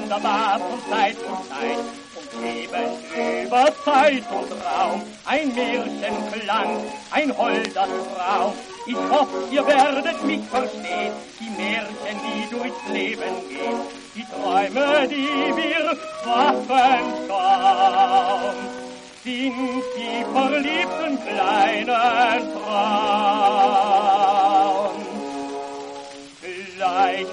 wunderbar von Zeit zu Zeit und schweben über Zeit und Raum. Ein Märchenklang, ein holder Traum. Ich hoffe, ihr werdet mich verstehen, die Märchen, die durchs Leben gehen, die Träume, die wir wachen schauen, sind die verliebten kleinen Frauen. Vielleicht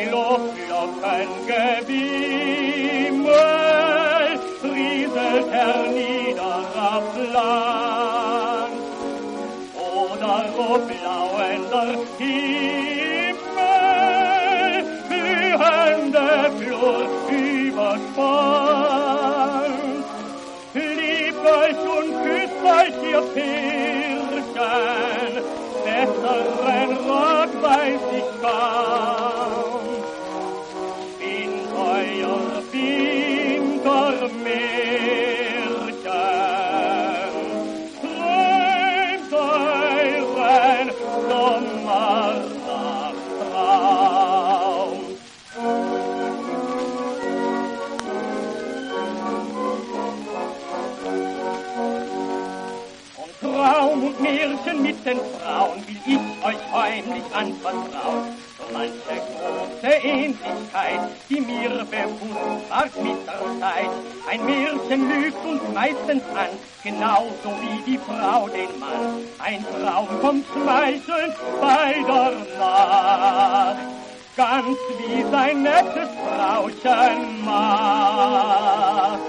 Glockengewimmel rieselt hernieder Land, oder ob blauender Himmel blühende Flur überspannt. Liebt euch und küsst euch, ihr Pärchen, besseren Rat weiß ich kaum. Spinnt euer Wintermärchen, träumt euren Sommernachttraum. Und Traum und Märchen mit den Frauen will ich euch heimlich anvertrauen. So manche große Ähnlichkeit, die mir bewusst ward mit der Zeit. Ein Märchen lügt uns meistens an, genauso wie die Frau den Mann. Ein Traum kommt schmeichelnd bei der Nacht, ganz wie sein nettes Frauchen macht.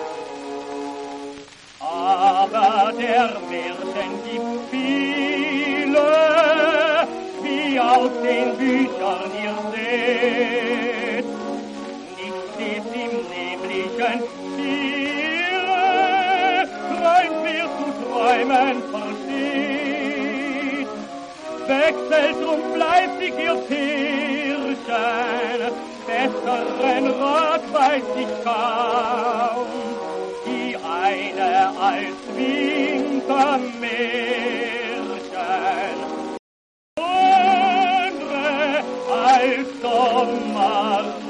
Aber der Märchen gibt viele, wie aus den Büchern ihr seht. Nicht steht im nämlichen Stile, träumt, wer zu träumen versteht. Wechselt drum fleißig ihr Pärchen, besseren Rat weiß ich kaum. Die eine als Wintermärchen, andere als Sommer.